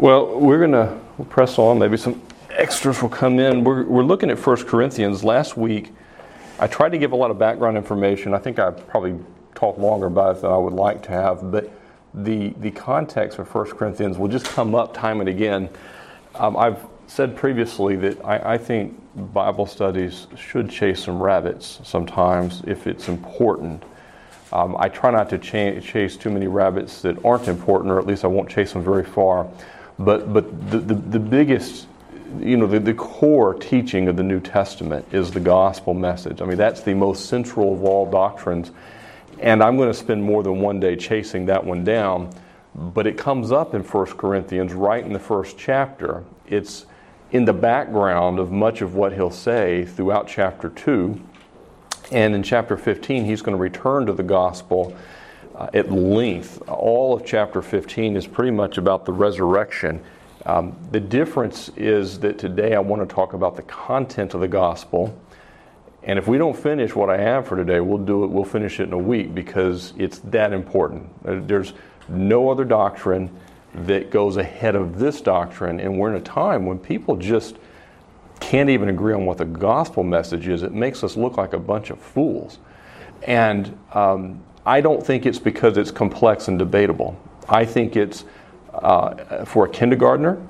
Well, we'll press on. Maybe some extras will come in. We're looking at 1 Corinthians. Last week, I tried to give a lot of background information. I think I probably talked longer about it than I would like to have, but the context of 1 Corinthians will just come up time and again. I've said previously that I think Bible studies should chase some rabbits sometimes if it's important. I try not to chase too many rabbits that aren't important, or at least I won't chase them very far. But the biggest, the core teaching of the New Testament is the gospel message. I mean, that's the most central of all doctrines. And I'm going to spend more than one day chasing that one down. But it comes up in 1 Corinthians right in the first chapter. It's in the background of much of what he'll say throughout chapter 2. And in chapter 15, he's going to return to the gospel at length. All of chapter 15 is pretty much about the resurrection. The difference is that today I want to talk about the content of the gospel. And if we don't finish what I have for today, we'll finish it in a week because it's that important. There's no other doctrine that goes ahead of this doctrine. And we're in a time when people just can't even agree on what the gospel message is. It makes us look like a bunch of fools. And I don't think it's because it's complex and debatable. I think it's for a kindergartner.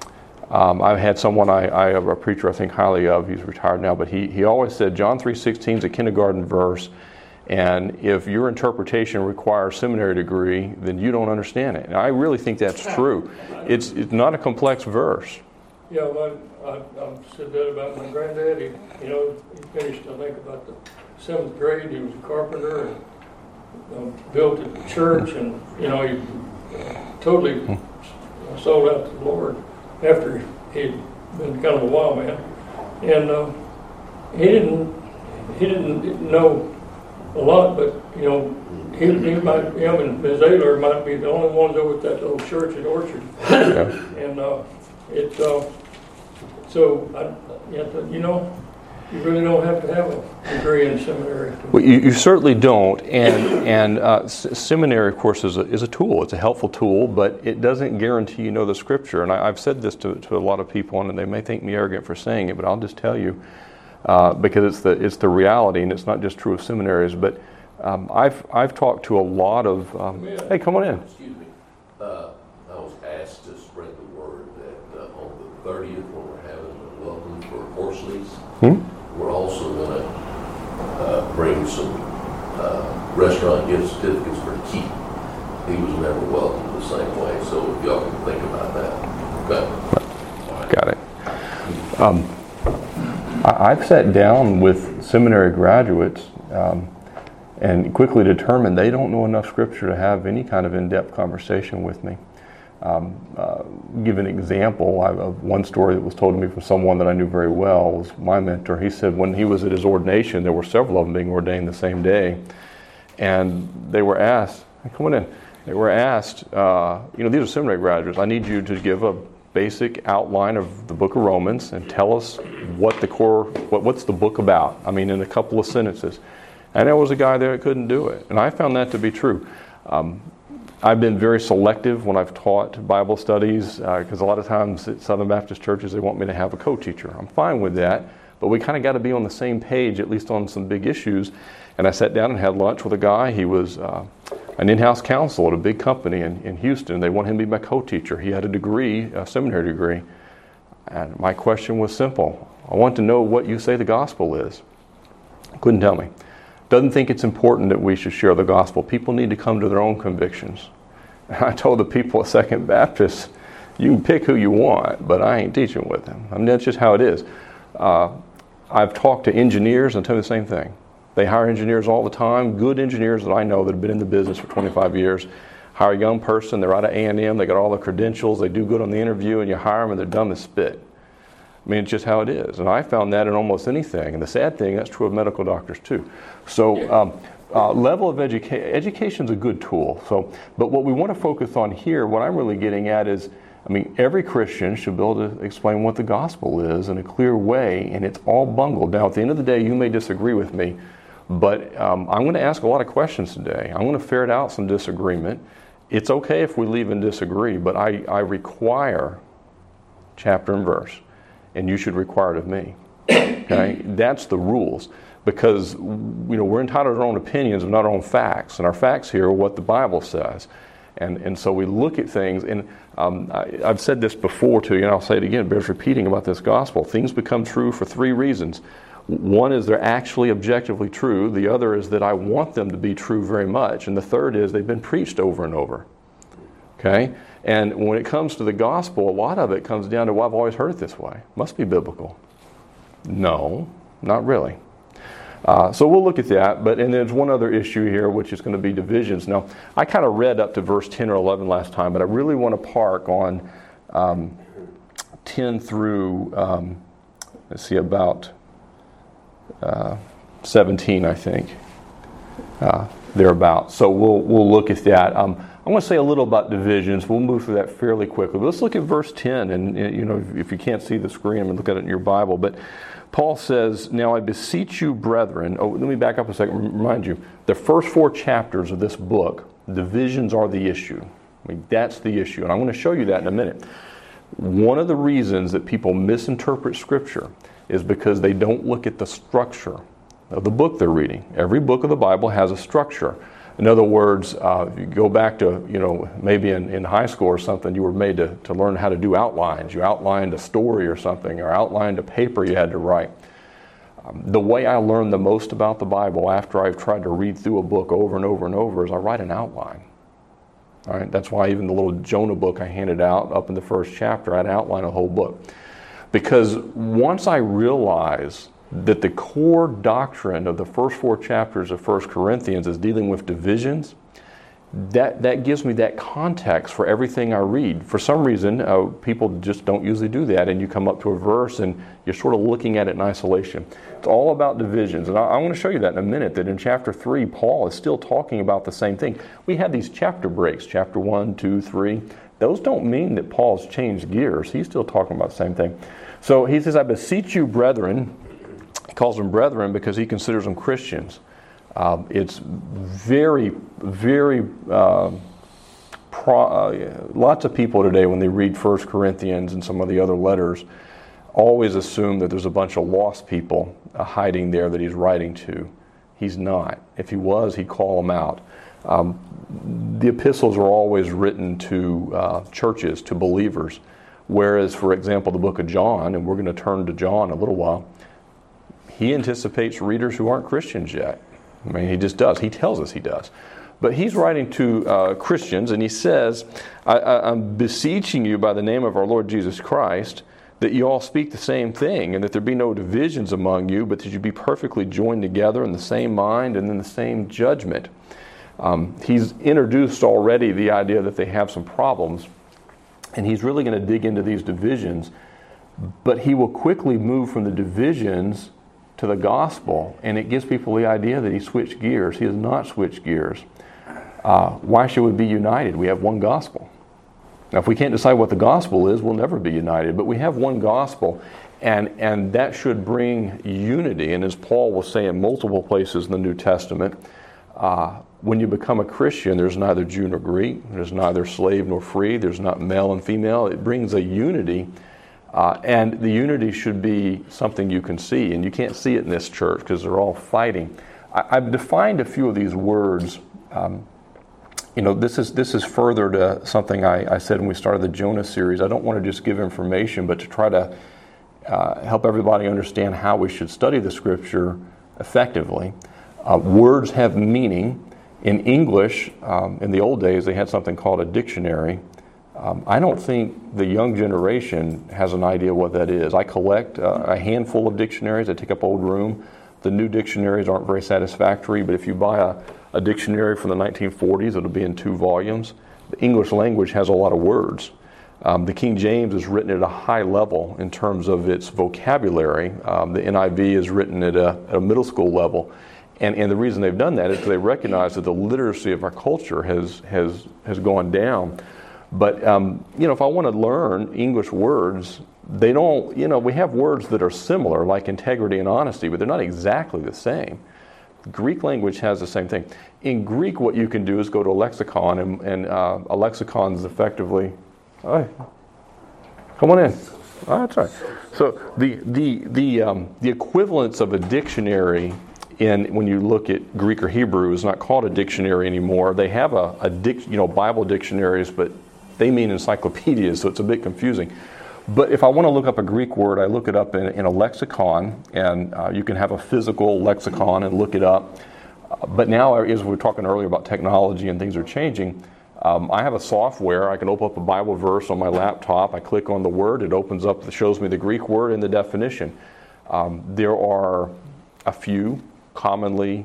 I've had someone a preacher I think highly of. He's retired now, but he always said John 3:16 is a kindergarten verse, and if your interpretation requires seminary degree, then you don't understand it. And I really think that's true. It's not a complex verse. Yeah, I've said that about my granddad. He finished, I think, about the 7th grade. He was a carpenter and built a church, and he totally sold out to the Lord after he'd been kind of a wild man. And he didn't know a lot, but he might, him and Ms. Ayler might be the only ones over at that little church at Orchard. And you really don't have to have a degree in seminary. Well, you certainly don't, and seminary, of course, is a tool. It's a helpful tool, but it doesn't guarantee you know the Scripture. And I've said this to a lot of people, and they may think me arrogant for saying it, but I'll just tell you, because it's the reality, and it's not just true of seminaries. But I've talked to a lot of. Hey, come on in. Excuse me. I was asked to spread the word that on the 30th, when we're having a welcome for Horsley's. We're also going to bring some restaurant gift certificates for Keith. He was never welcomed the same way, so if y'all can think about that. Okay. Got it. I've sat down with seminary graduates and quickly determined they don't know enough Scripture to have any kind of in-depth conversation with me. Give an example of one story that was told to me from someone that I knew very well, was my mentor. He said when he was at his ordination, there were several of them being ordained the same day, and they were asked, come on in, they were asked, these are seminary graduates, I need you to give a basic outline of the book of Romans and tell us what's the book about, in a couple of sentences. And there was a guy there that couldn't do it, and I found that to be true. I've been very selective when I've taught Bible studies because a lot of times at Southern Baptist churches they want me to have a co-teacher. I'm fine with that, but we kind of got to be on the same page, at least on some big issues. And I sat down and had lunch with a guy. He was an in-house counsel at a big company in Houston. They wanted him to be my co-teacher. He had a degree, a seminary degree. And my question was simple. I want to know what you say the gospel is. Couldn't tell me. Doesn't think it's important that we should share the gospel. People need to come to their own convictions. And I told the people at Second Baptist, you can pick who you want, but I ain't teaching with them. That's just how it is. I've talked to engineers and tell me the same thing. They hire engineers all the time, good engineers that I know that have been in the business for 25 years. Hire a young person, they're out of A&M, they got all the credentials, they do good on the interview, and you hire them and they're dumb as spit. It's just how it is. And I found that in almost anything. And the sad thing, that's true of medical doctors too. So level of education's a good tool. But what we want to focus on here, what I'm really getting at is, every Christian should be able to explain what the gospel is in a clear way, and it's all bungled. Now, at the end of the day, you may disagree with me, but I'm going to ask a lot of questions today. I'm going to ferret out some disagreement, It's okay if we leave and disagree, but I require chapter and verse, and you should require it of me. Okay? That's the rules, because we're entitled to our own opinions and not our own facts, and our facts here are what the Bible says. And so we look at things, and I've said this before to you, and I'll say it again, it bears repeating about this gospel. Things become true for three reasons. One is they're actually objectively true. The other is that I want them to be true very much. And the third is they've been preached over and over. Okay? And when it comes to the gospel, a lot of it comes down to, well, I've always heard it this way. Must be biblical. No, not really. So we'll look at that. And there's one other issue here, which is going to be divisions. Now, I kind of read up to verse 10 or 11 last time, but I really want to park on 10 through, about 17, I think, thereabouts. So we'll look at that. I want to say a little about divisions. We'll move through that fairly quickly. But let's look at verse 10. And if you can't see the screen, I'm going to look at it in your Bible. But Paul says, "Now I beseech you, brethren." Oh, let me back up a second. Remind you, the first 4 chapters of this book, divisions are the issue. That's the issue, and I'm going to show you that in a minute. One of the reasons that people misinterpret Scripture is because they don't look at the structure of the book they're reading. Every book of the Bible has a structure. In other words, if you go back to, maybe in high school or something, you were made to learn how to do outlines. You outlined a story or something, or outlined a paper you had to write. The way I learned the most about the Bible after I've tried to read through a book over and over and over is I write an outline. All right? That's why even the little Jonah book I handed out up in the first chapter, I'd outline a whole book. Because once I realize that the core doctrine of the first 4 chapters of 1 Corinthians is dealing with divisions, that gives me that context for everything I read. For some reason, people just don't usually do that, and you come up to a verse and you're sort of looking at it in isolation. It's all about divisions, and I want to show you that in a minute, that in chapter 3, Paul is still talking about the same thing. We have these chapter breaks, chapter 1, 2, 3. Those don't mean that Paul's changed gears. He's still talking about the same thing. So he says, "I beseech you, brethren." He calls them brethren because he considers them Christians. It's very, very, lots of people today, when they read 1 Corinthians and some of the other letters, always assume that there's a bunch of lost people hiding there that he's writing to. He's not. If he was, he'd call them out. The epistles are always written to churches, to believers. Whereas, for example, the book of John, and we're going to turn to John in a little while, he anticipates readers who aren't Christians yet. I mean, he just does. He tells us he does. But he's writing to Christians, and he says, I'm beseeching you by the name of our Lord Jesus Christ, that you all speak the same thing, and that there be no divisions among you, but that you be perfectly joined together in the same mind and in the same judgment. He's introduced already the idea that they have some problems, and he's really going to dig into these divisions, but he will quickly move from the divisions to the gospel, and it gives people the idea that he switched gears. He has not switched gears. Why should we be united? We have one gospel. Now, if we can't decide what the gospel is, we'll never be united, but we have one gospel, and that should bring unity. And as Paul will say in multiple places in the New Testament, when you become a Christian, there's neither Jew nor Greek, there's neither slave nor free, there's not male and female. It brings a unity, and the unity should be something you can see, and you can't see it in this church because they're all fighting. I've defined a few of these words. This is further to something I said when we started the Jonah series. I don't want to just give information, but to try to help everybody understand how we should study the Scripture effectively. Words have meaning. In English, in the old days, they had something called a dictionary. I don't think the young generation has an idea what that is. I collect a handful of dictionaries. I take up old room. The new dictionaries aren't very satisfactory, but if you buy a dictionary from the 1940s, it'll be in 2 volumes. The English language has a lot of words. The King James is written at a high level in terms of its vocabulary. The NIV is written at a middle school level. And the reason they've done that is because they recognize that the literacy of our culture has gone down. But, if I want to learn English words, they don't, we have words that are similar, like integrity and honesty, but they're not exactly the same. Greek language has the same thing. In Greek, what you can do is go to a lexicon, and a lexicon is effectively, hey, come on in. Oh, that's right. So the equivalence of a dictionary when you look at Greek or Hebrew is not called a dictionary anymore. They have Bible dictionaries, but they mean encyclopedias, so it's a bit confusing. But if I want to look up a Greek word, I look it up in a lexicon, and you can have a physical lexicon and look it up. But now, as we were talking earlier about technology and things are changing, I have a software. I can open up a Bible verse on my laptop. I click on the word. It opens up, it shows me the Greek word and the definition. There are a few commonly,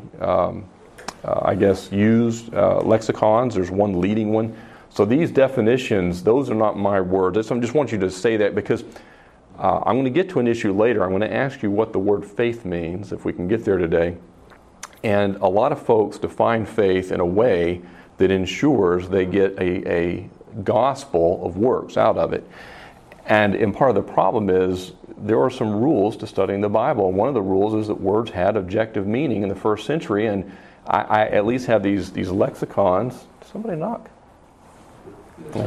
used lexicons. There's one leading one. So these definitions, those are not my words. I just want you to say that because I'm going to get to an issue later. I'm going to ask you what the word faith means, if we can get there today. And a lot of folks define faith in a way that ensures they get a gospel of works out of it. And part of the problem is there are some rules to studying the Bible. And one of the rules is that words had objective meaning in the first century. And I at least have these lexicons. Somebody knock. And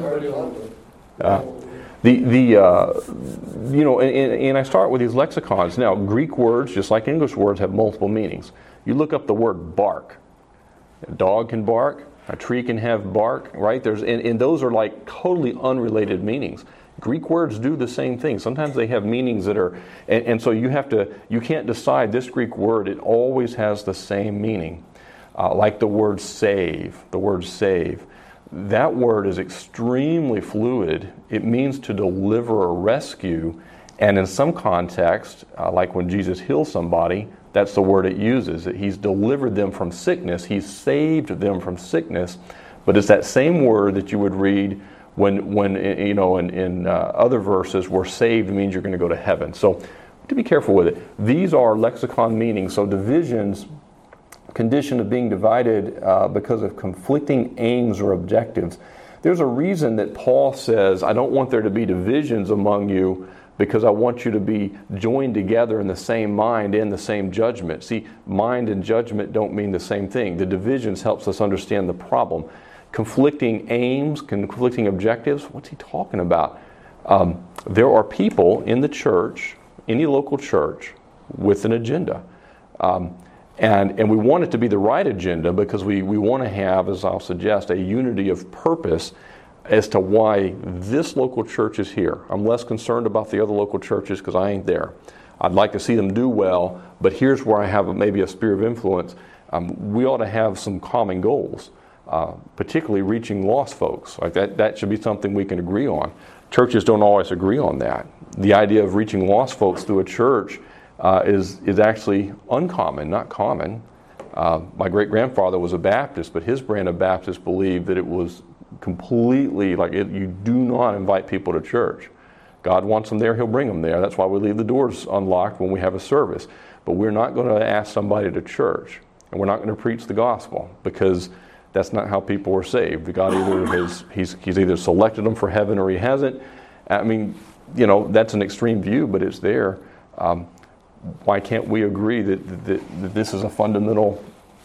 I start with these lexicons. Now, Greek words, just like English words, have multiple meanings. You look up the word bark. A dog can bark. A tree can have bark, right? And those are like totally unrelated meanings. Greek words do the same thing. Sometimes they have meanings that are, and so you can't decide this Greek word, it always has the same meaning. Like the word save. That word is extremely fluid. It means to deliver or rescue. And in some context, like when Jesus heals somebody, that's the word it uses. That He's delivered them from sickness. He's saved them from sickness. But it's that same word that you would read when in other verses where saved means you're going to go to heaven. So to be careful with it. These are lexicon meanings. So divisions, condition of being divided because of conflicting aims or objectives. There's a reason that Paul says, I don't want there to be divisions among you because I want you to be joined together in the same mind and the same judgment. See, mind and judgment don't mean the same thing. The divisions helps us understand the problem. Conflicting aims, conflicting objectives, what's he talking about? There are people in the church, any local church, with an agenda. And we want it to be the right agenda because we want to have, as I'll suggest, a unity of purpose as to why this local church is here. I'm less concerned about the other local churches because I ain't there. I'd like to see them do well, but here's where I have maybe a sphere of influence. We ought to have some common goals, particularly reaching lost folks. Like that should be something we can agree on. Churches don't always agree on that. The idea of reaching lost folks through a church is actually uncommon, not common. My great-grandfather was a Baptist, but his brand of Baptist believed that it was completely you do not invite people to church. God wants them there, He'll bring them there. That's why we leave the doors unlocked when we have a service. But we're not going to ask somebody to church, and we're not going to preach the gospel because that's not how people are saved. God He's either selected them for heaven or He hasn't. I mean, that's an extreme view, but it's there. Why can't we agree that this is a fundamental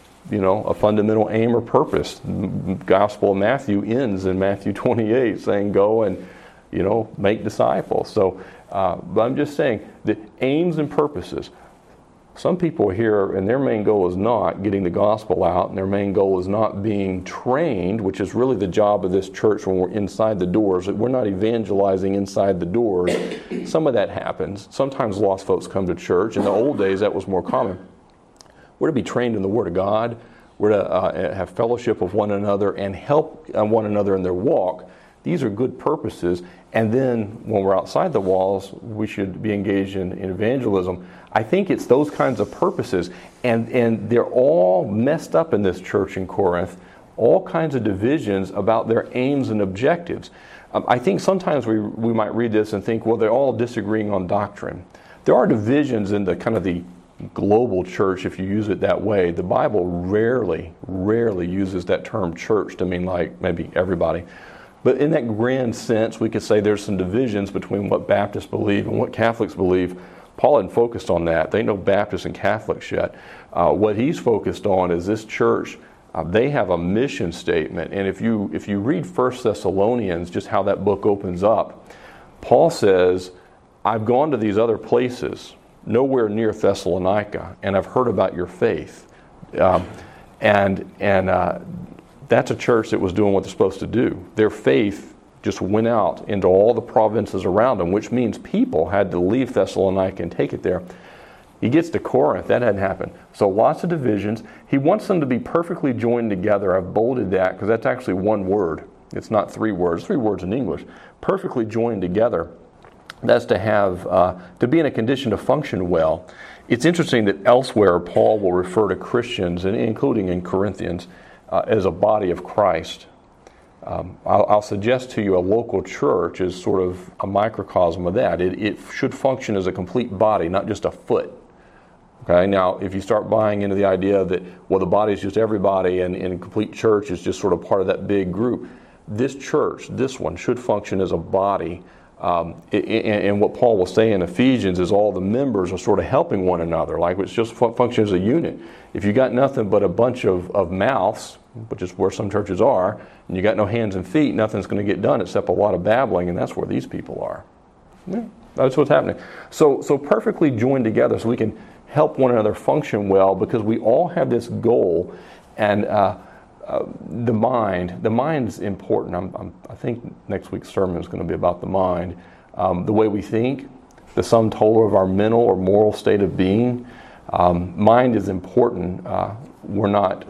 aim or purpose? The Gospel of Matthew ends in Matthew 28 saying, go and, make disciples. So, but I'm just saying that aims and purposes. Some people here, and their main goal is not getting the gospel out, and their main goal is not being trained, which is really the job of this church when we're inside the doors. We're not evangelizing inside the doors. Some of that happens. Sometimes lost folks come to church. In the old days, that was more common. We're to be trained in the Word of God. We're to have fellowship with one another and help one another in their walk. These are good purposes. And then when we're outside the walls, we should be engaged in evangelism. I think it's those kinds of purposes. And they're all messed up in this church in Corinth. All kinds of divisions about their aims and objectives. I think sometimes we might read this and think, well, they're all disagreeing on doctrine. There are divisions in the kind of the global church, if you use it that way. The Bible rarely uses that term church to mean like maybe everybody. But in that grand sense, we could say there's some divisions between what Baptists believe and what Catholics believe. Paul hadn't focused on that. They know Baptists and Catholics yet. What he's focused on is this church. They have a mission statement, and if you read 1 Thessalonians, just how that book opens up, Paul says, "I've gone to these other places, nowhere near Thessalonica, and I've heard about your faith." And that's a church that was doing what they're supposed to do. Their faith just went out into all the provinces around them, which means people had to leave Thessalonica and take it there. He gets to Corinth, that hadn't happened. So lots of divisions. He wants them to be perfectly joined together. I've bolded that because that's actually one word. It's not 3 words, 3 words in English. Perfectly joined together. That's to have, to be in a condition to function well. It's interesting that elsewhere Paul will refer to Christians, and including in Corinthians, as a body of Christ. I'll suggest to you a local church is sort of a microcosm of that. It should function as a complete body, not just a foot. Okay. Now, if you start buying into the idea that, well, the body is just everybody and a complete church is just sort of part of that big group, this church, this one, should function as a body. And what Paul will say in Ephesians is all the members are sort of helping one another, like it's just function as a unit. If you got nothing but a bunch of mouths, which is where some churches are, and you got no hands and feet, nothing's going to get done except a lot of babbling, and that's where these people are. Yeah, that's what's happening. So perfectly joined together so we can help one another function well, because we all have this goal, and the mind's important. I think next week's sermon is going to be about the mind. The way we think, the sum total of our mental or moral state of being. Mind is important. We're not...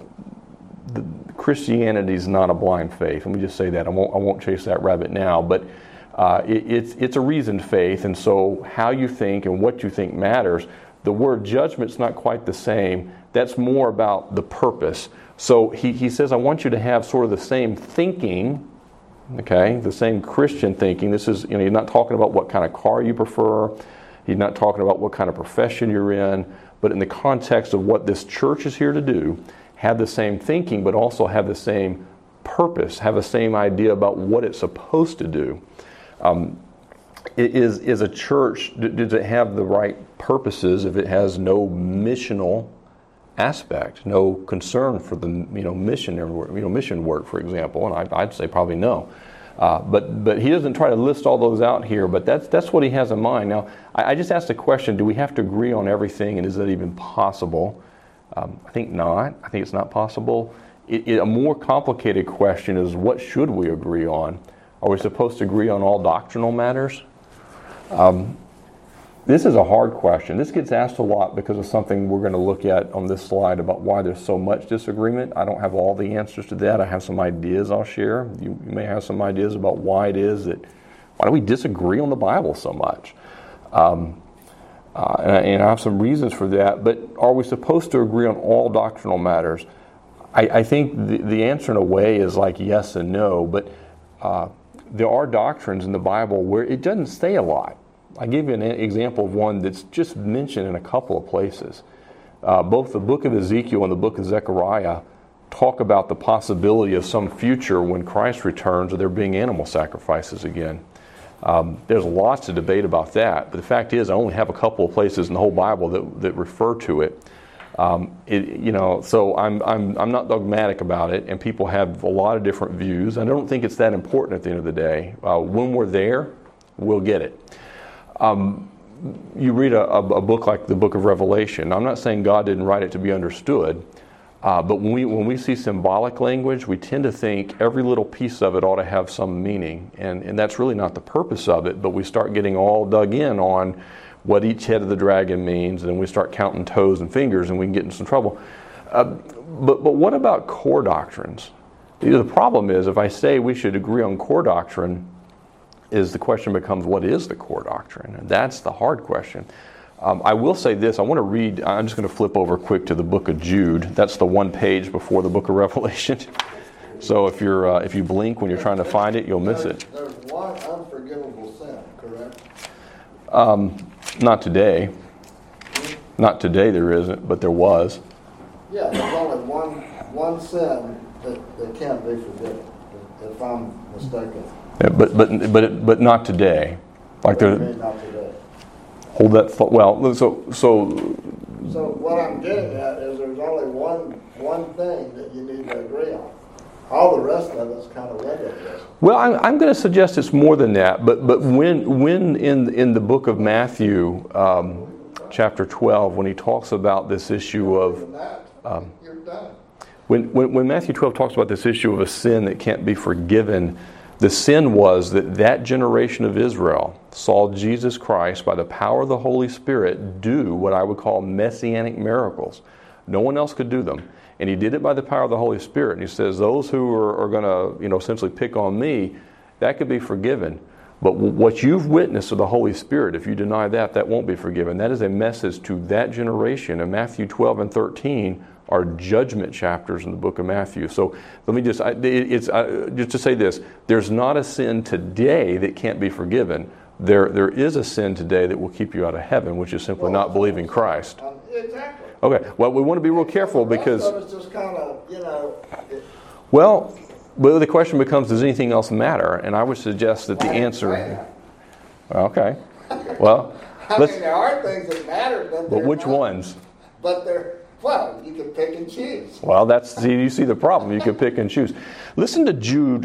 Christianity is not a blind faith. Let me just say that. I won't chase that rabbit now, but it's a reasoned faith, and so how you think and what you think matters. The word judgment's not quite the same. That's more about the purpose. So he says, I want you to have sort of the same thinking, okay, the same Christian thinking. This is, he's not talking about what kind of car you prefer. He's not talking about what kind of profession you're in, but in the context of what this church is here to do, have the same thinking, but also have the same purpose, have the same idea about what it's supposed to do. Is a church, does it have the right purposes if it has no missional aspect, no concern for the mission work, for example? And I'd say probably no. But he doesn't try to list all those out here, but that's what he has in mind. Now, I just asked the question, do we have to agree on everything, and is that even possible? I think not. I think it's not possible. A more complicated question is, what should we agree on? Are we supposed to agree on all doctrinal matters? This is a hard question. This gets asked a lot because of something we're going to look at on this slide about why there's so much disagreement. I don't have all the answers to that. I have some ideas I'll share. You may have some ideas about why it is that, why do we disagree on the Bible so much? And I have some reasons for that, but are we supposed to agree on all doctrinal matters? I think the answer in a way is like yes and no, but there are doctrines in the Bible where it doesn't say a lot. I give you an example of one that's just mentioned in a couple of places. Both the book of Ezekiel and the book of Zechariah talk about the possibility of some future when Christ returns of there being animal sacrifices again. There's lots of debate about that, but the fact is I only have a couple of places in the whole Bible that refer to it. So I'm not dogmatic about it, and people have a lot of different views. I don't think it's that important at the end of the day. When we're there, we'll get it. You read a book like the book of Revelation. I'm not saying God didn't write it to be understood, but when we see symbolic language, we tend to think every little piece of it ought to have some meaning, and that's really not the purpose of it, but we start getting all dug in on what each head of the dragon means, and then we start counting toes and fingers, and we can get in some trouble. But what about core doctrines? The problem is, if I say we should agree on core doctrine, the question becomes, what is the core doctrine? And that's the hard question. I will say this, I want to read, I'm just going to flip over quick to the book of Jude. That's the one page before the book of Revelation. So if you blink when you're trying to find it, you'll miss it. There's one unforgivable sin, correct? Not today. Not today there isn't, but there was. Yeah, there's only one sin that can't be forgiven, if I'm mistaken. Yeah, but not today. Like there. Not today. Hold that thought. Well, so So what I'm getting at is there's only one thing that you need to agree on. All the rest of it's kind of limited. well, I'm going to suggest it's more than that. But when in the book of Matthew, chapter 12, when he talks about this issue of You're done. when Matthew 12 talks about this issue of a sin that can't be forgiven, the sin was that generation of Israel saw Jesus Christ, by the power of the Holy Spirit, do what I would call messianic miracles. No one else could do them. And he did it by the power of the Holy Spirit. And he says, those who are going to, essentially pick on me, that could be forgiven. But what you've witnessed of the Holy Spirit, if you deny that, that won't be forgiven. That is a message to that generation. And Matthew 12 and 13 are judgment chapters in the book of Matthew. So let me just to say this. There's not a sin today that can't be forgiven. There is a sin today that will keep you out of heaven, which is simply not believing Christ. Exactly. Okay, well, we want to be real careful because... The rest of it's just kind of, Well, the question becomes, does anything else matter? And I would suggest that the answer... Okay. Well, there are things that matter, but which ones? But you can pick and choose. Well, you see the problem. You can pick and choose. Listen to Jude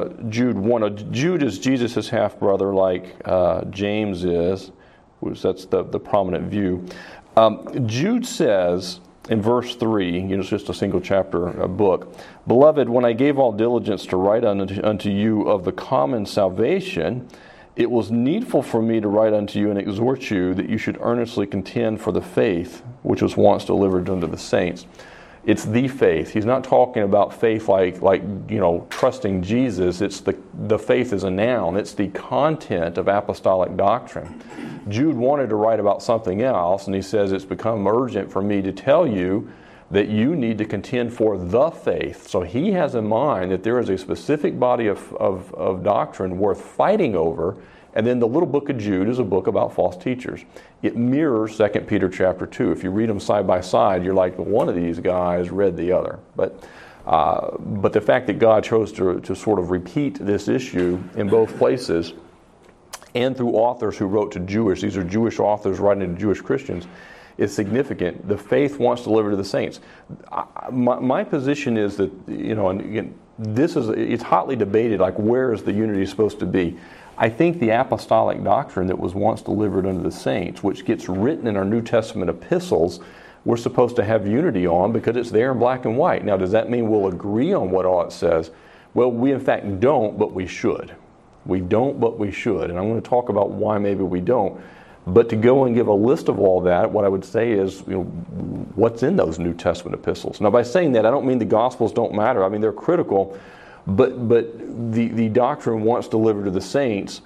1. Jude is Jesus' half-brother, like James is. That's the prominent view. Jude says in verse 3, it's just a single chapter book, "Beloved, when I gave all diligence to write unto you of the common salvation, it was needful for me to write unto you and exhort you that you should earnestly contend for the faith which was once delivered unto the saints." It's the faith. He's not talking about faith like trusting Jesus. It's the faith is a noun. It's the content of apostolic doctrine. Jude wanted to write about something else, and he says it's become urgent for me to tell you that you need to contend for the faith. So he has in mind that there is a specific body of doctrine worth fighting over, and then the little book of Jude is a book about false teachers. It mirrors 2 Peter chapter 2. If you read them side by side, you're like, well, one of these guys read the other. But the fact that God chose to sort of repeat this issue in both places, and through authors who wrote to these are Jewish authors writing to Jewish Christians, is significant. The faith wants to deliver to the saints. My position is that, and again, it's hotly debated, like where is the unity supposed to be? I think the apostolic doctrine that was once delivered unto the saints, which gets written in our New Testament epistles, we're supposed to have unity on because it's there in black and white. Now, does that mean we'll agree on what all it says? Well, we in fact don't, but we should. We don't, but we should. And I'm going to talk about why maybe we don't. But to go and give a list of all that, what I would say is, what's in those New Testament epistles? Now, by saying that, I don't mean the Gospels don't matter. I mean, they're critical. But the doctrine once delivered to the saints,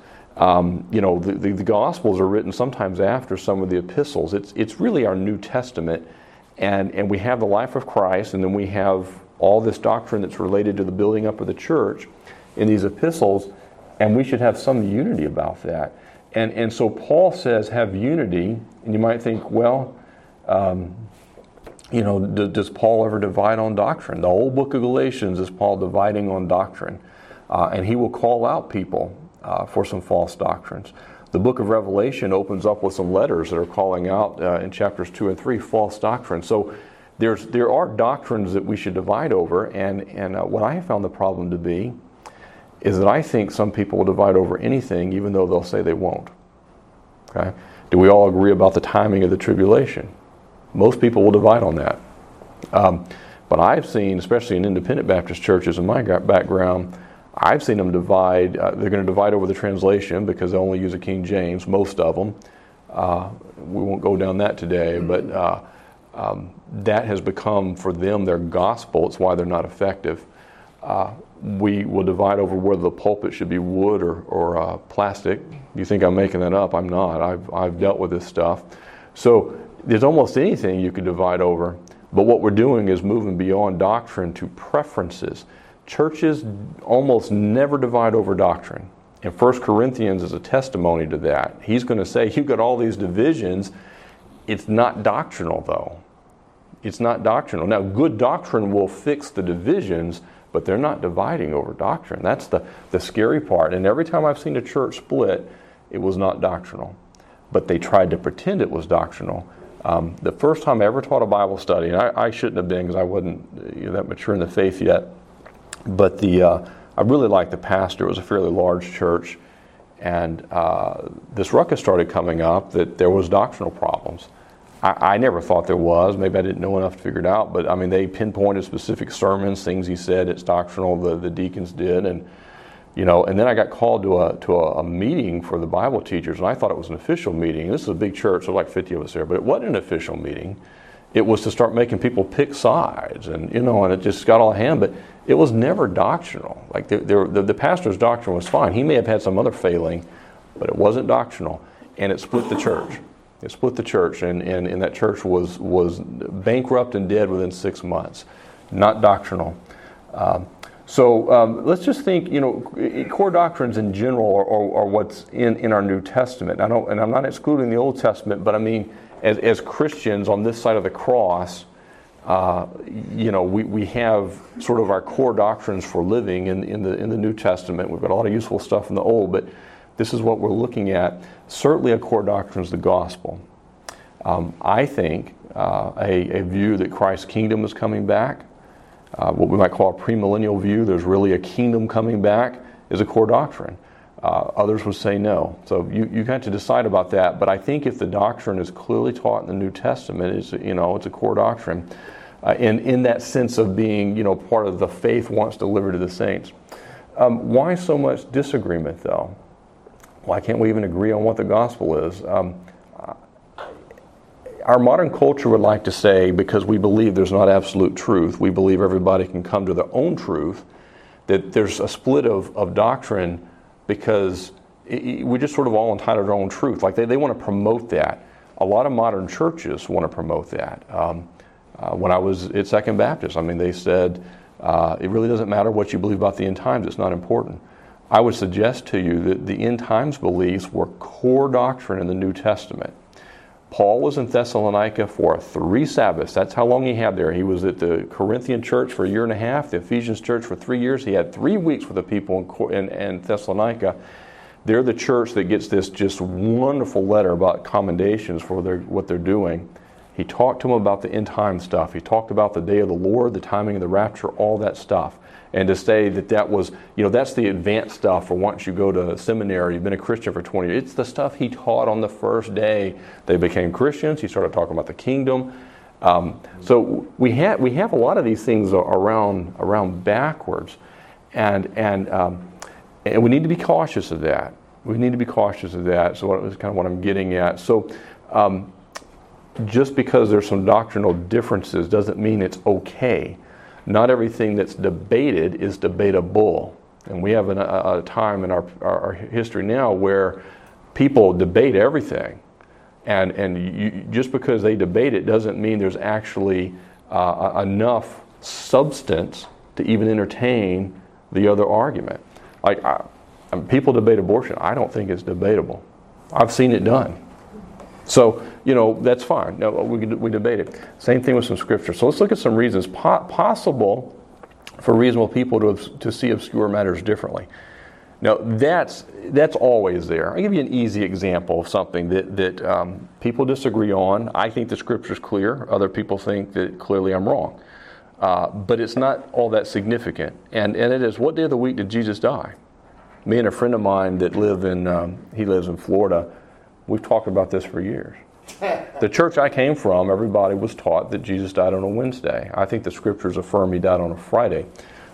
the Gospels are written sometimes after some of the epistles. It's really our New Testament, and we have the life of Christ, and then we have all this doctrine that's related to the building up of the church in these epistles, and we should have some unity about that. And so Paul says, have unity, and you might think, well, does Paul ever divide on doctrine? The whole book of Galatians is Paul dividing on doctrine. And he will call out people for some false doctrines. The book of Revelation opens up with some letters that are calling out in chapters 2 and 3 false doctrine. So there are doctrines that we should divide over. And what I have found the problem to be is that I think some people will divide over anything even though they'll say they won't. Okay? Do we all agree about the timing of the tribulation? Most people will divide on that. But I've seen, especially in independent Baptist churches in my background, I've seen them divide. They're going to divide over the translation because they only use a King James, most of them. We won't go down that today, but that has become for them their gospel. It's why they're not effective. We will divide over whether the pulpit should be wood or plastic. You think I'm making that up? I'm not. I've dealt with this stuff. So there's almost anything you could divide over. But what we're doing is moving beyond doctrine to preferences. Churches almost never divide over doctrine. And 1 Corinthians is a testimony to that. He's going to say, you've got all these divisions. It's not doctrinal, though. It's not doctrinal. Now, good doctrine will fix the divisions, but they're not dividing over doctrine. That's the scary part. And every time I've seen a church split, it was not doctrinal. but they tried to pretend it was doctrinal. The first time I ever taught a Bible study, and I shouldn't have been because I wasn't that mature in the faith yet, but I really liked the pastor. It was a fairly large church, and this ruckus started coming up that there was doctrinal problems. I never thought there was. Maybe I didn't know enough to figure it out, but I mean, they pinpointed specific sermons, things he said, it's doctrinal, the deacons did, and and then I got called to a meeting for the Bible teachers, and I thought it was an official meeting. This is a big church, so like 50 of us there, but it wasn't an official meeting. It was to start making people pick sides, and and it just got all hand, but it was never doctrinal. Like the pastor's doctrine was fine. He may have had some other failing, but it wasn't doctrinal, and it split the church. It split the church, and that church was bankrupt and dead within 6 months. Not doctrinal. So let's just think, core doctrines in general are what's in our New Testament. And I'm not excluding the Old Testament, but I mean, as Christians on this side of the cross, we have sort of our core doctrines for living in the New Testament. We've got a lot of useful stuff in the Old, but this is what we're looking at. Certainly a core doctrine is the gospel. I think a view that Christ's kingdom is coming back, what we might call a premillennial view, there's really a kingdom coming back, is a core doctrine. Others would say no. So you got to decide about that. But I think if the doctrine is clearly taught in the New Testament, it's a core doctrine. And in that sense of being, part of the faith once delivered to the saints. Why so much disagreement, though? Why can't we even agree on what the gospel is? Our modern culture would like to say, because we believe there's not absolute truth, we believe everybody can come to their own truth, that there's a split of doctrine because we're just sort of all entitled to our own truth. Like they want to promote that. A lot of modern churches want to promote that. When I was at Second Baptist, they said, it really doesn't matter what you believe about the end times, it's not important. I would suggest to you that the end times beliefs were core doctrine in the New Testament. Paul was in Thessalonica for 3 Sabbaths. That's how long he had there. He was at the Corinthian church for 1.5 years, the Ephesians church for 3 years. He had 3 weeks with the people in Thessalonica. They're the church that gets this just wonderful letter about commendations for what they're doing. He talked to them about the end time stuff. He talked about the day of the Lord, the timing of the rapture, all that stuff. And to say that was, that's the advanced stuff for once you go to seminary, you've been a Christian for 20 years. It's the stuff he taught on the first day they became Christians. He started talking about the kingdom. So we have a lot of these things around backwards. And we need to be cautious of that. We need to be cautious of that. So that was kind of what I'm getting at. So just because there's some doctrinal differences doesn't mean it's okay. Not everything that's debated is debatable. And we have a time in our history now where people debate everything. And just because they debate it doesn't mean there's actually enough substance to even entertain the other argument. Like, people debate abortion. I don't think it's debatable. I've seen it done. So, that's fine. No, we debate it. Same thing with some scripture. So let's look at some reasons possible for reasonable people to see obscure matters differently. Now, that's always there. I'll give you an easy example of something that people disagree on. I think the scripture's clear. Other people think that clearly I'm wrong. But it's not all that significant. And it is, what day of the week did Jesus die? Me and a friend of mine that lives in Florida, we've talked about this for years. The church I came from, everybody was taught that Jesus died on a Wednesday. I think the scriptures affirm he died on a Friday.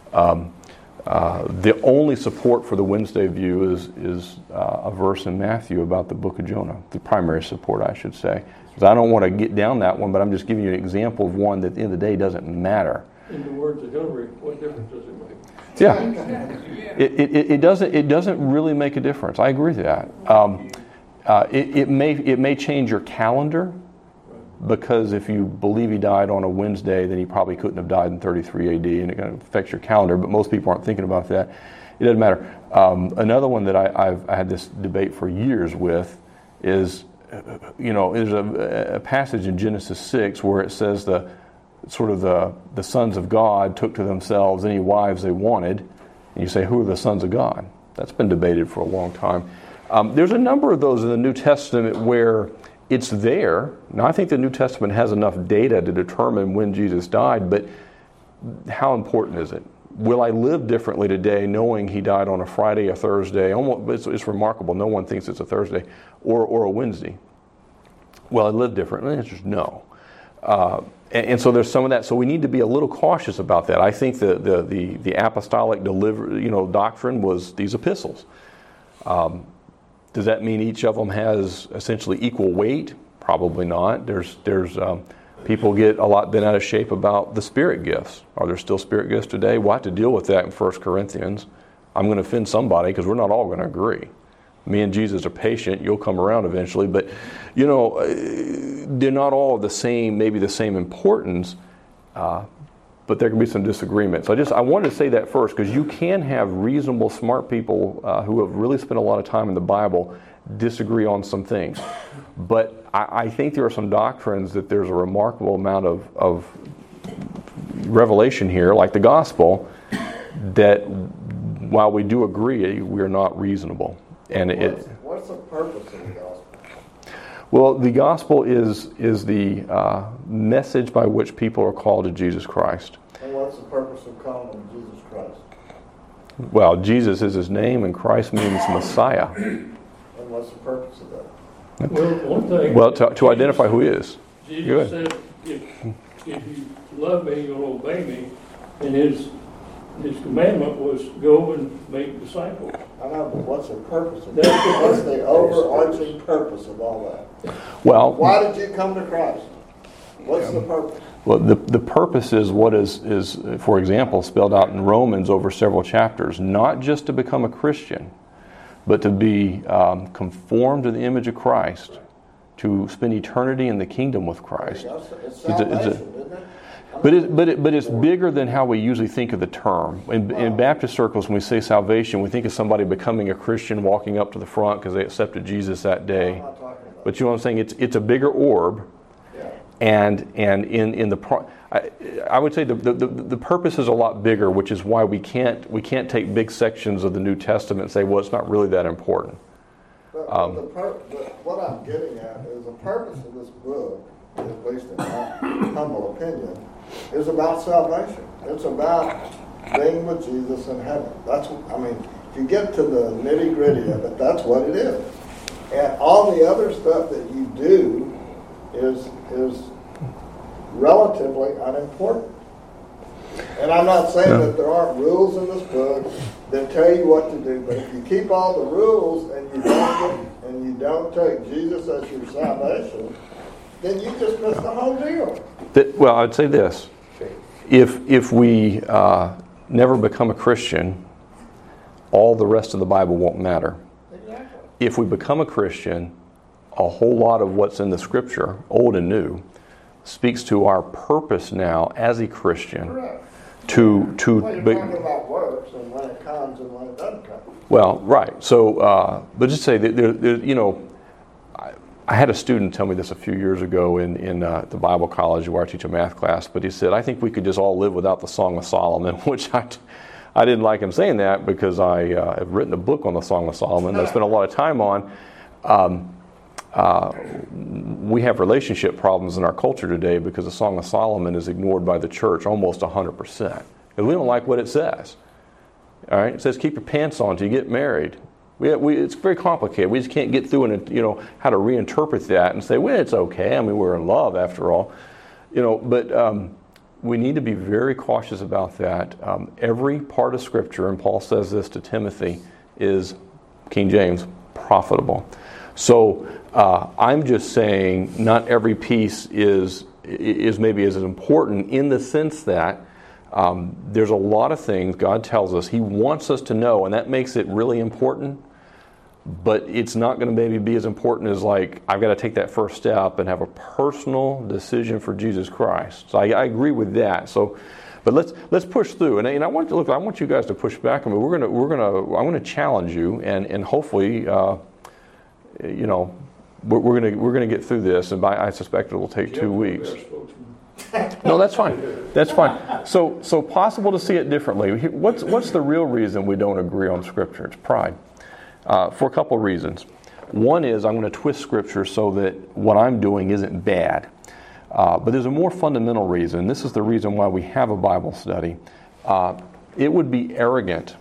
The only support for the Wednesday view is a verse in Matthew about the book of Jonah. The primary support, I should say. Because I don't want to get down that one, but I'm just giving you an example of one that at the end of the day doesn't matter. In the words of Hillary, what difference does it make? Yeah, it doesn't really make a difference. I agree with that. It may change your calendar, because if you believe he died on a Wednesday, then he probably couldn't have died in 33 AD, and it kind of affects your calendar, but most people aren't thinking about that. It doesn't matter. Another one that I had this debate for years with is, there's a passage in Genesis 6 where it says the sons of God took to themselves any wives they wanted, and you say, who are the sons of God? That's been debated for a long time. There's a number of those in the New Testament where it's there. Now, I think the New Testament has enough data to determine when Jesus died, but how important is it? Will I live differently today knowing he died on a Friday, a Thursday? It's remarkable. No one thinks it's a Thursday or a Wednesday. Will I live differently? The answer is no. And so there's some of that. So we need to be a little cautious about that. I think the apostolic doctrine was these epistles. Does that mean each of them has essentially equal weight? Probably not. There's people get a lot bent out of shape about the spirit gifts. Are there still spirit gifts today? We'll have to deal with that in 1 Corinthians. I'm going to offend somebody because we're not all going to agree. Me and Jesus are patient. You'll come around eventually. But, they're not all the same, maybe the same importance, but there can be some disagreements. I wanted to say that first because you can have reasonable, smart people who have really spent a lot of time in the Bible disagree on some things. But I think there are some doctrines that there's a remarkable amount of revelation here, like the gospel, that while we do agree, we're not reasonable. And what's the purpose of the gospel? Well, the gospel is the message by which people are called to Jesus Christ. And what's the purpose of calling him Jesus Christ? Well, Jesus is his name, and Christ means Messiah. And what's the purpose of that? Well, one thing. Well, to identify who he is. Jesus said, if you love me, you'll obey me. And his commandment was go and make disciples. I know, but what's the purpose of that? What's the overarching purpose of all that? Well, why did you come to Christ? What's the purpose? Well, the purpose is what is, for example, spelled out in Romans over several chapters. Not just to become a Christian, but to be conformed to the image of Christ, to spend eternity in the kingdom with Christ. It's salvation, isn't it? But it's bigger than how we usually think of the term. In Baptist circles, when we say salvation, we think of somebody becoming a Christian, walking up to the front because they accepted Jesus that day. But you know what I'm saying? It's a bigger orb, and in the I would say the purpose is a lot bigger, which is why we can't take big sections of the New Testament and say, well, it's not really that important. But what I'm getting at is the purpose of this book, at least in my humble opinion, is about salvation. It's about being with Jesus in heaven. If you get to the nitty gritty of it, that's what it is. And all the other stuff that you do is relatively unimportant. And I'm not saying that there aren't rules in this book that tell you what to do, but if you keep all the rules and you don't take Jesus as your salvation, then you just miss the whole deal. Well, I'd say this. If we never become a Christian, all the rest of the Bible won't matter. Exactly. If we become a Christian, a whole lot of what's in the Scripture, old and new, speaks to our purpose now as a Christian. Correct. Well, you're talking about works and when it comes and when it doesn't come. Well, right. So, but just say that I had a student tell me this a few years ago in the Bible college where I teach a math class, but he said, I think we could just all live without the Song of Solomon, which I didn't like him saying that because I have written a book on the Song of Solomon that I spent a lot of time on. We have relationship problems in our culture today because the Song of Solomon is ignored by the church almost 100%. Because we don't like what it says. All right? It says keep your pants on till you get married. It's very complicated. We just can't get through and how to reinterpret that and say, well, it's okay. I mean, we're in love after all. But we need to be very cautious about that. Every part of Scripture, and Paul says this to Timothy, is, King James, profitable. So I'm just saying not every piece is maybe as important in the sense that there's a lot of things God tells us He wants us to know, and that makes it really important. But it's not going to maybe be as important as like I've got to take that first step and have a personal decision for Jesus Christ. So I agree with that. So, but let's push through. And I want you guys to push back. I mean, I'm going to challenge you, and hopefully, we're going to get through this. And I suspect it will take 2 weeks. No, that's fine. That's fine. So possible to see it differently. What's the real reason we don't agree on Scripture? It's pride. for a couple of reasons. One is I'm going to twist Scripture so that what I'm doing isn't bad. But there's a more fundamental reason. This is the reason why we have a Bible study. It would be arrogant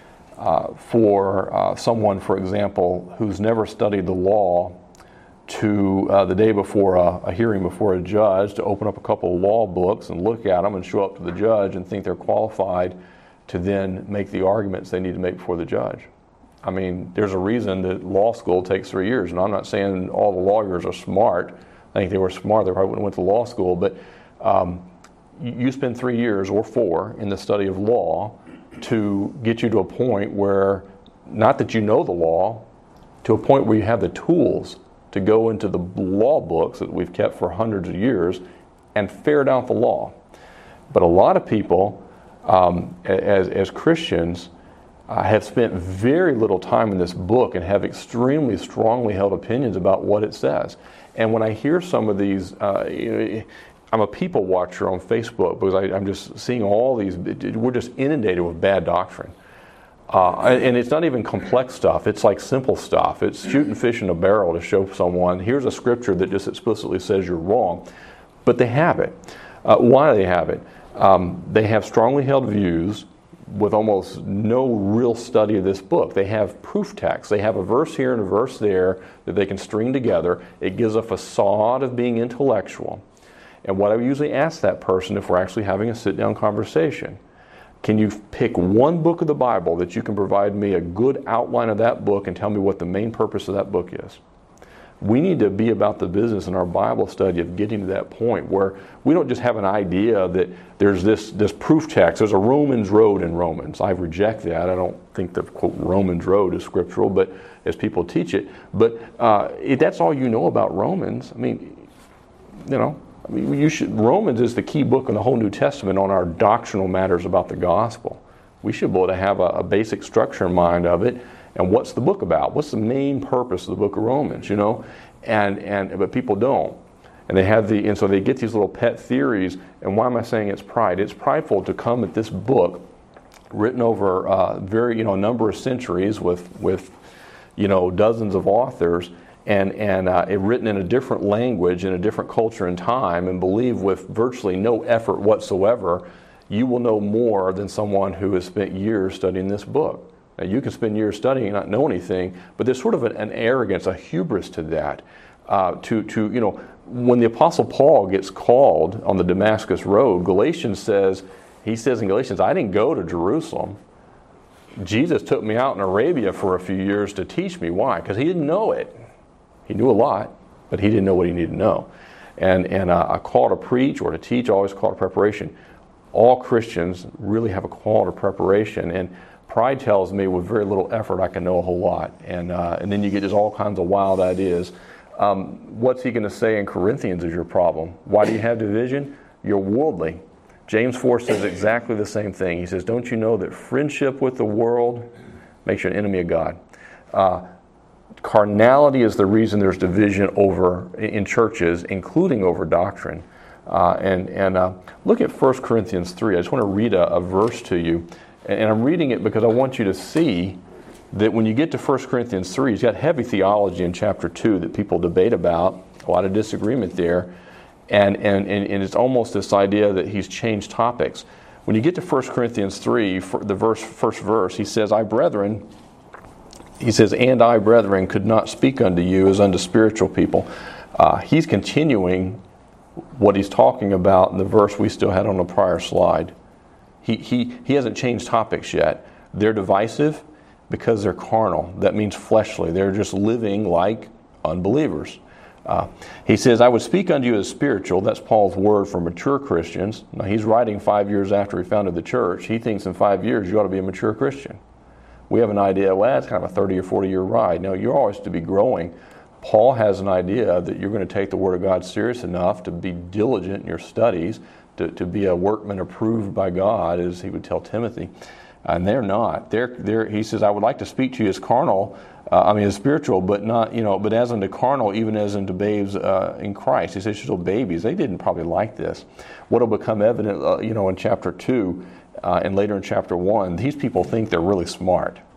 for someone, for example, who's never studied the law to the day before a hearing before a judge to open up a couple of law books and look at them and show up to the judge and think they're qualified to then make the arguments they need to make before the judge. I mean, there's a reason that law school takes 3 years, and I'm not saying all the lawyers are smart. I think they were smart, they probably wouldn't have went to law school, but you spend 3 years or 4 in the study of law to get you to a point where, not that you know the law, to a point where you have the tools to go into the law books that we've kept for hundreds of years and ferret out the law. But a lot of people, as Christians, have spent very little time in this book and have extremely strongly held opinions about what it says. And when I hear some of these, I'm a people watcher on Facebook because I'm just seeing all these, we're just inundated with bad doctrine. And it's not even complex stuff, it's like simple stuff. It's shooting fish in a barrel to show someone, here's a scripture that just explicitly says you're wrong. But they have it. Why do they have it? They have strongly held views with almost no real study of this book. They have proof texts. They have a verse here and a verse there that they can string together. It gives a facade of being intellectual. And what I usually ask that person, if we're actually having a sit-down conversation, can you pick one book of the Bible that you can provide me a good outline of that book and tell me what the main purpose of that book is? We need to be about the business in our Bible study of getting to that point where we don't just have an idea that there's this proof text. There's a Romans road in Romans. I reject that. I don't think the quote Romans road is scriptural, but as people teach it. But if that's all you know about Romans, Romans is the key book in the whole New Testament on our doctrinal matters about the gospel. We should be able to have a basic structure in mind of it. And what's the book about? What's the main purpose of the book of Romans, but people don't. And so they get these little pet theories. And why am I saying it's pride? It's prideful to come at this book written over a number of centuries with dozens of authors and it written in a different language in a different culture and time, and believe with virtually no effort whatsoever you will know more than someone who has spent years studying this book. Now, you can spend years studying and not know anything, but there's sort of an arrogance, a hubris to that. When the Apostle Paul gets called on the Damascus Road, he says in Galatians, I didn't go to Jerusalem. Jesus took me out in Arabia for a few years to teach me. Why? Because he didn't know it. He knew a lot, but he didn't know what he needed to know. And a call to preach or to teach, always a call to preparation. All Christians really have a call to preparation, and pride tells me with very little effort I can know a whole lot, and then you get just all kinds of wild ideas. What's he going to say in Corinthians is your problem? Why do you have division? You're worldly. James 4 says exactly the same thing. He says, don't you know that friendship with the world makes you an enemy of God? Carnality is the reason there's division in churches, including over doctrine. Look at 1 Corinthians 3. I just want to read a verse to you. And I'm reading it because I want you to see that when you get to 1 Corinthians 3, he's got heavy theology in chapter 2 that people debate about, a lot of disagreement there, and it's almost this idea that he's changed topics. When you get to 1 Corinthians 3, first verse, he says, and I, brethren, could not speak unto you as unto spiritual people. He's continuing what he's talking about in the verse we still had on the prior slide. He hasn't changed topics yet. They're divisive because they're carnal. That means fleshly. They're just living like unbelievers. He says, I would speak unto you as spiritual. That's Paul's word for mature Christians. Now, he's writing 5 years after he founded the church. He thinks in 5 years you ought to be a mature Christian. We have an idea, well, it's kind of a 30 or 40 year ride. No, you're always to be growing. Paul has an idea that you're going to take the Word of God serious enough to be diligent in your studies, to be a workman approved by God, as he would tell Timothy. And they're not. He says, I would like to speak to you as carnal, as spiritual, but not, but as unto carnal, even as unto babes in Christ. He says, you're still babies. They didn't probably like this. What will become evident, in chapter 2 and later in chapter 1, these people think they're really smart.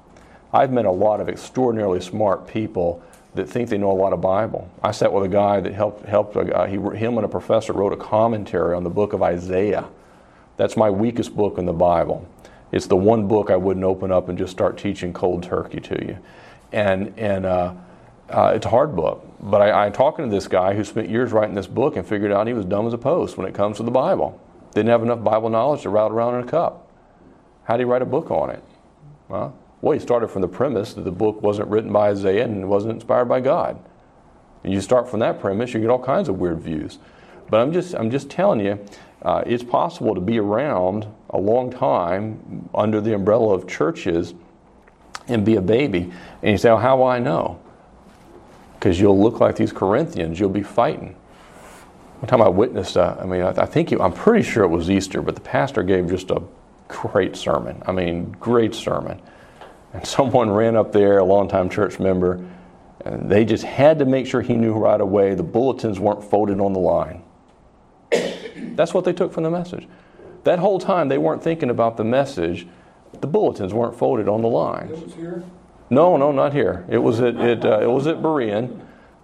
I've met a lot of extraordinarily smart people that think they know a lot of Bible. I sat with a guy that helped him and a professor wrote a commentary on the book of Isaiah. That's my weakest book in the Bible. It's the one book I wouldn't open up and just start teaching cold turkey to you. And it's a hard book. But I'm talking to this guy who spent years writing this book and figured out he was dumb as a post when it comes to the Bible. Didn't have enough Bible knowledge to route around in a cup. How did he write a book on it? Well, he started from the premise that the book wasn't written by Isaiah and wasn't inspired by God. And you start from that premise, you get all kinds of weird views. But I'm just telling you, it's possible to be around a long time under the umbrella of churches and be a baby. And you say, how will I know? Because you'll look like these Corinthians. You'll be fighting. One time I witnessed, I'm pretty sure it was Easter, but the pastor gave just a great sermon. Great sermon. And someone ran up there, a longtime church member, and they just had to make sure he knew right away the bulletins weren't folded on the line. That's what they took from the message. That whole time they weren't thinking about the message. The bulletins weren't folded on the line. It was here? No, not here. It was at Berean,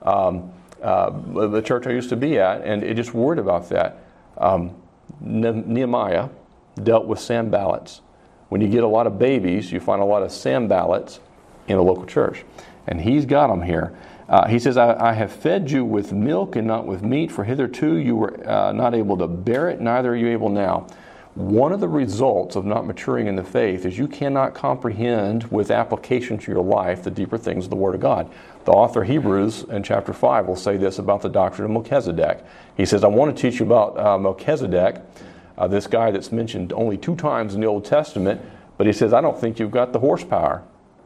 the church I used to be at, and it just worried about that. Nehemiah dealt with Sanballats. When you get a lot of babies, you find a lot of Sanballats in a local church. And he's got them here. He says, I have fed you with milk and not with meat, for hitherto you were not able to bear it, neither are you able now. One of the results of not maturing in the faith is you cannot comprehend with application to your life the deeper things of the Word of God. The author of Hebrews in chapter 5 will say this about the doctrine of Melchizedek. He says, I want to teach you about Melchizedek, this guy that's mentioned only 2 times in the Old Testament, but he says, I don't think you've got the horsepower.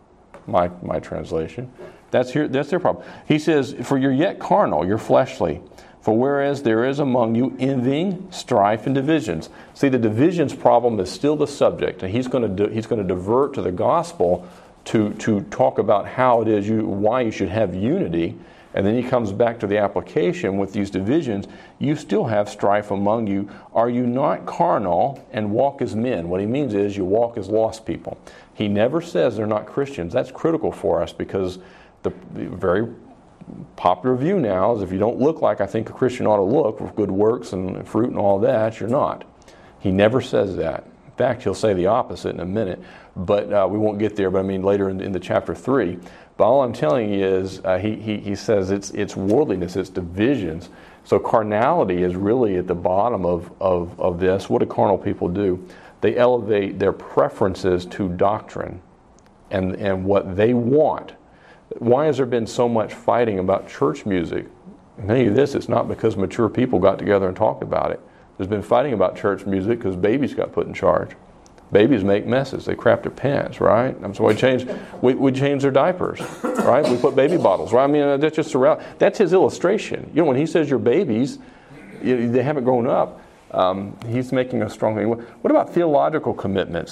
My translation. That's their problem. He says, for you're yet carnal, you're fleshly. For whereas there is among you envying, strife, and divisions. See, the divisions problem is still the subject, and he's going to divert to the gospel to talk about how it is why you should have unity, and then he comes back to the application with these divisions. You still have strife among you. Are you not carnal and walk as men? What he means is you walk as lost people. He never says they're not Christians. That's critical for us because the very popular view now is if you don't look like I think a Christian ought to look with good works and fruit and all that, you're not. He never says that. In fact, he'll say the opposite in a minute, but we won't get there, but later in the chapter 3. But all I'm telling you is he says it's worldliness, it's divisions. So carnality is really at the bottom of this. What do carnal people do? They elevate their preferences to doctrine and what they want. Why has there been so much fighting about church music? I'll tell you this, it's not because mature people got together and talked about it. There's been fighting about church music because babies got put in charge. Babies make messes. They crap their pants, right? So we change their diapers, right? We put baby bottles, right? That's just around. That's his illustration. When he says your babies, they haven't grown up, he's making a strong thing. What about theological commitments?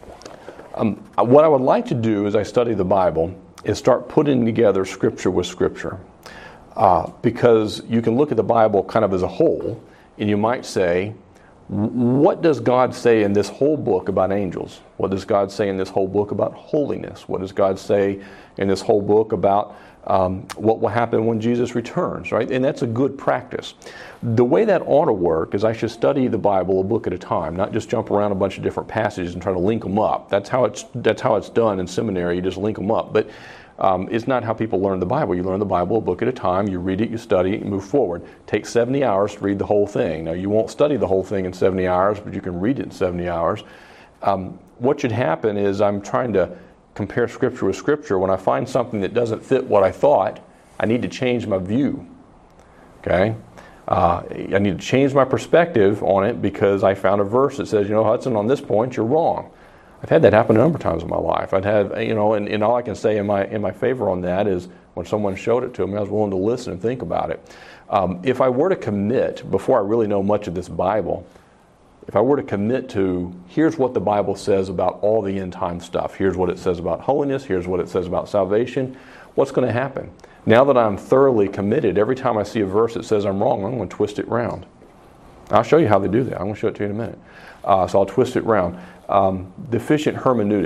What I would like to do as I study the Bible is start putting together Scripture with Scripture. Because you can look at the Bible kind of as a whole, and you might say, what does God say in this whole book about angels? What does God say in this whole book about holiness? What does God say in this whole book about what will happen when Jesus returns, right? And that's a good practice. The way that ought to work is I should study the Bible a book at a time, not just jump around a bunch of different passages and try to link them up. That's how it's done in seminary. You just link them up. But it's not how people learn the Bible. You learn the Bible a book at a time. You read it, you study it, you move forward. It takes 70 hours to read the whole thing. Now, you won't study the whole thing in 70 hours, but you can read it in 70 hours. What should happen is I'm trying to compare Scripture with Scripture. When I find something that doesn't fit what I thought, I need to change my view. Okay? I need to change my perspective on it because I found a verse that says, Hudson, on this point, you're wrong. I've had that happen a number of times in my life. I've had, and all I can say in my favor on that is when someone showed it to me, I was willing to listen and think about it. If I were to commit, before I really know much of this Bible, if I were to commit to, here's what the Bible says about all the end time stuff, here's what it says about holiness, here's what it says about salvation, what's going to happen? Now that I'm thoroughly committed, every time I see a verse that says I'm wrong, I'm going to twist it round. I'll show you how they do that. I'm going to show it to you in a minute. So I'll twist it round. Deficient hermeneutics.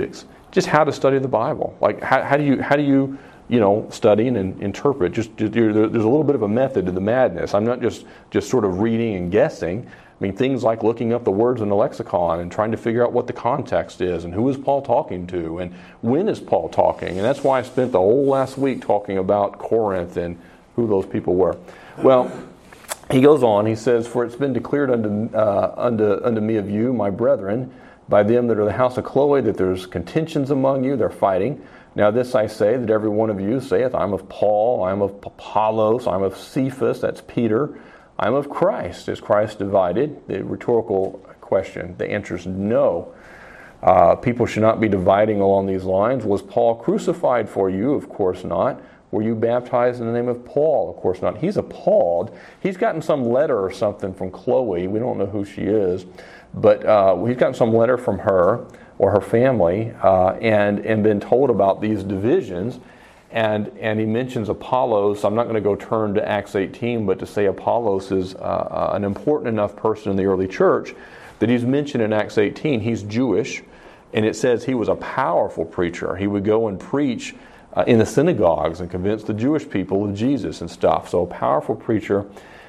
just how to study the Bible. Like how do you study and interpret. There's a little bit of a method to the madness. I'm not just sort of reading and guessing. I mean, things like looking up the words in the lexicon and trying to figure out what the context is and who is Paul talking to and when is Paul talking. And that's why I spent the whole last week talking about Corinth and who those people were. Well, he goes on, he says, "For it's been declared unto me of you, my brethren, by them that are the house of Chloe, that there's contentions among you, they're fighting. Now this I say, that every one of you saith, I'm of Paul, I'm of Apollos, I'm of Cephas," that's Peter, "I'm of Christ." Is Christ divided? The rhetorical question. The answer is no. People should not be dividing along these lines. Was Paul crucified for you? Of course not. Were you baptized in the name of Paul? Of course not. He's appalled. He's gotten some letter or something from Chloe. We don't know who she is. But he's gotten some letter from her or her family and been told about these divisions. And he mentions Apollos. I'm not going to go turn to Acts 18, but to say Apollos is an important enough person in the early church that he's mentioned in Acts 18. He's Jewish, and it says he was a powerful preacher. He would go and preach in the synagogues and convince the Jewish people of Jesus and stuff. So a powerful preacher.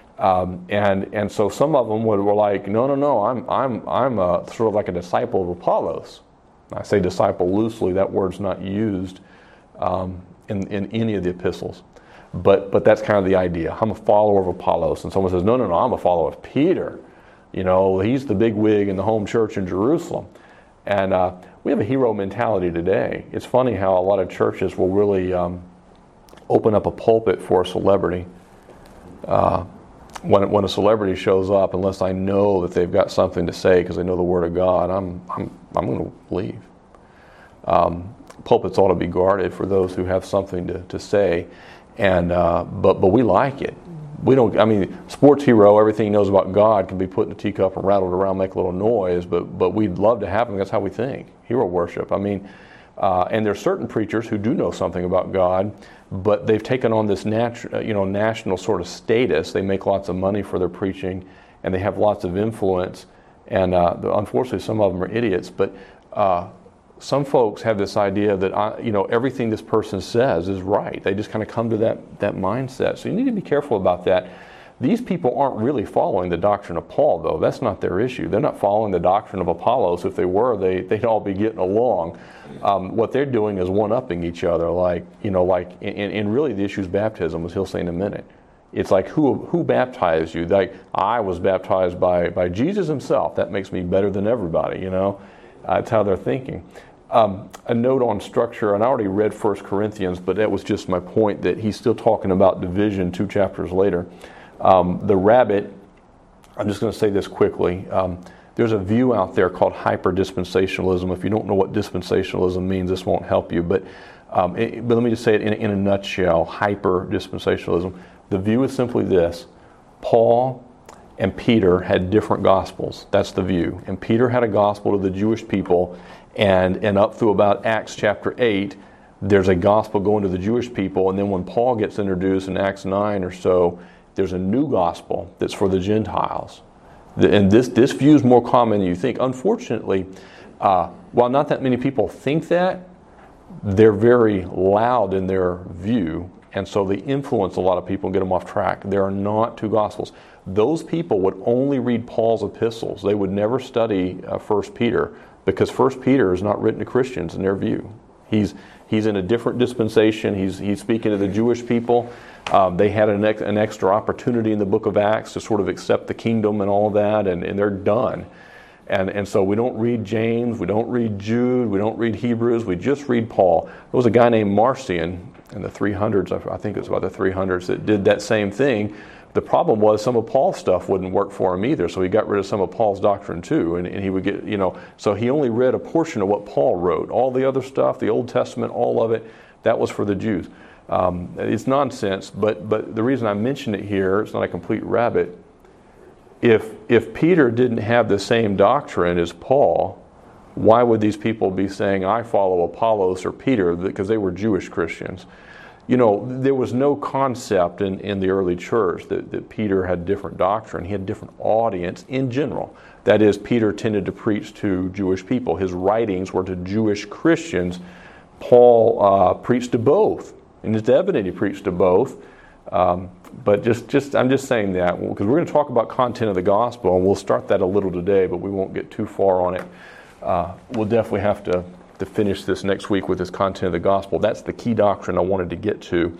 And so some of them were like, no, I'm sort of like a disciple of Apollos. I say disciple loosely. That word's not used in any of the epistles, but that's kind of the idea. I'm a follower of Apollos, and someone says, no, I'm a follower of Peter. He's the big wig in the home church in Jerusalem, and we have a hero mentality today. It's funny how a lot of churches will really open up a pulpit for a celebrity. When a celebrity shows up, unless I know that they've got something to say because they know the Word of God, I'm going to leave. Pulpits ought to be guarded for those who have something to say, and but we like it. We don't. I mean, sports hero, everything he knows about God can be put in a teacup and rattled around, make a little noise. But we'd love to have him. That's how we think. Hero worship. I mean, and there's certain preachers who do know something about God, but they've taken on this national sort of status. They make lots of money for their preaching, and they have lots of influence. And unfortunately, some of them are idiots. But some folks have this idea that everything this person says is right. They just kind of come to that mindset. So you need to be careful about that. These people aren't really following the doctrine of Paul, though. That's not their issue. They're not following the doctrine of Apollos. If they were, they'd all be getting along. What they're doing is one-upping each other. And really the issue is baptism, as he'll say in a minute. It's like, who baptized you? Like, I was baptized by Jesus himself. That makes me better than everybody, That's how they're thinking. A note on structure, and I already read 1 Corinthians, but that was just my point that he's still talking about division 2 chapters later. The rabbit, I'm just going to say this quickly. There's a view out there called hyper-dispensationalism. If you don't know what dispensationalism means, this won't help you. But let me just say it in a nutshell, hyper-dispensationalism. The view is simply this. Paul and Peter had different gospels. That's the view. And Peter had a gospel to the Jewish people, and up through about Acts chapter 8, there's a gospel going to the Jewish people, and then when Paul gets introduced in Acts 9 or so, there's a new gospel that's for the Gentiles. And this view is more common than you think. Unfortunately, while not that many people think that, they're very loud in their view, and so they influence a lot of people and get them off track. There are not two gospels. Those people would only read Paul's epistles. They would never study 1 Peter, because 1 Peter is not written to Christians in their view. He's in a different dispensation. He's speaking to the Jewish people. They had an extra opportunity in the book of Acts to sort of accept the kingdom and all of that, and they're done. And so we don't read James, we don't read Jude, we don't read Hebrews, we just read Paul. There was a guy named Marcion in the 300s, I think it was about the 300s, that did that same thing. The problem was some of Paul's stuff wouldn't work for him either, so he got rid of some of Paul's doctrine too, and he would get, so he only read a portion of what Paul wrote. All the other stuff, the Old Testament, all of it, that was for the Jews. It's nonsense, but the reason I mention it here, it's not a complete rabbit. If Peter didn't have the same doctrine as Paul, why would these people be saying, I follow Apollos or Peter? Because they were Jewish Christians. There was no concept in the early church that Peter had different doctrine. He had different audience in general. That is, Peter tended to preach to Jewish people. His writings were to Jewish Christians. Paul preached to both, and it's evident he preached to both. But I'm just saying that because we're going to talk about content of the gospel, and we'll start that a little today, but we won't get too far on it. We'll definitely have to finish this next week with this content of the gospel. That's the key doctrine I wanted to get to.